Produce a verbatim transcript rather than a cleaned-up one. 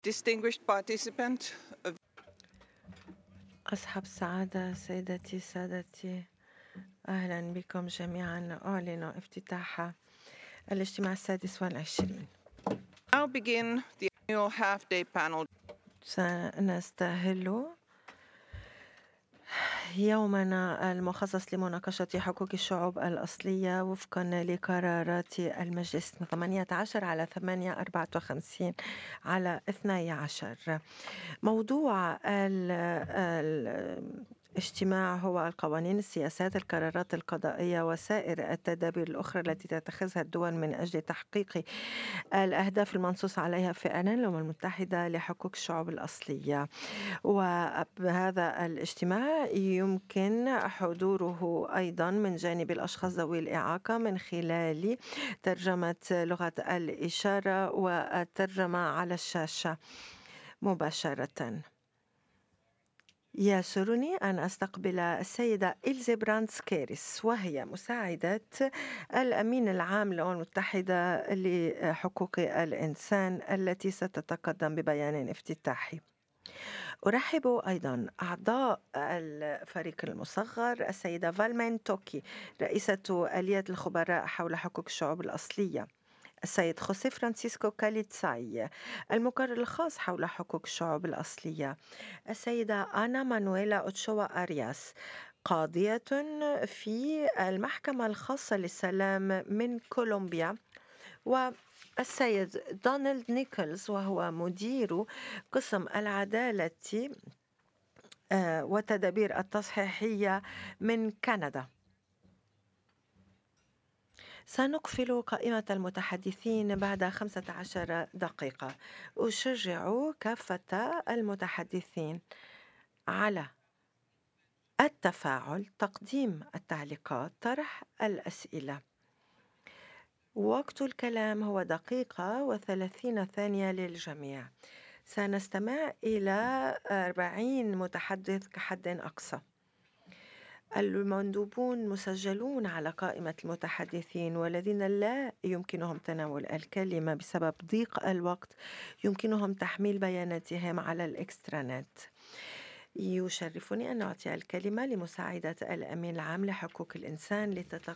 Distinguished participant, a أصحاب السعادة سيدتي سادتي، أهلا بكم جميعا. أعلن افتتاح الاجتماع السادس والعشرين. now begin the annual half-day panel. سنستهل يومنا المخصص لمناقشة حقوق الشعوب الأصلية وفقا لقرارات المجلس ثمانية عشر على ثمانية أربعة وخمسين على اثني عشر. موضوع ال ال اجتماع هو القوانين، السياسات، القرارات القضائية وسائر التدابير الأخرى التي تتخذها الدول من أجل تحقيق الأهداف المنصوص عليها في إعلان الأمم المتحدة لحقوق الشعوب الأصلية. وبهذا الاجتماع يمكن حضوره أيضا من جانب الأشخاص ذوي الإعاقة من خلال ترجمة لغة الإشارة والترجمة على الشاشة مباشرة. يسرني أن أستقبل السيدة إلزي براندسكيريس، وهي مساعدة الأمين العام للأمم المتحدة لحقوق الإنسان، التي ستتقدم ببيان افتتاحي. أرحب أيضا أعضاء الفريق المصغر، السيدة فالمين توكي رئيسة آلية الخبراء حول حقوق الشعوب الأصلية، السيد خوسيه فرانسيسكو كاليتساي المقرر الخاص حول حقوق الشعوب الأصلية، السيدة أنا مانويلا أوتشوا أرياس قاضية في المحكمة الخاصة للسلام من كولومبيا، والسيد دونالد نيكولز وهو مدير قسم العدالة وتدابير التصحيحية من كندا. سنقفل قائمة المتحدثين بعد خمسة عشر دقيقة. أشجع كافة المتحدثين على التفاعل، تقديم التعليقات، طرح الأسئلة. وقت الكلام هو دقيقة وثلاثين ثانية للجميع. سنستمع إلى أربعين متحدث كحد أقصى. المندوبون مسجلون على قائمة المتحدثين، والذين لا يمكنهم تناول الكلمة بسبب ضيق الوقت يمكنهم تحميل بياناتهم على الإكسترانت. يشرفني أن أعطي الكلمة لمساعدة الأمين العام لحقوق الإنسان لتتقدم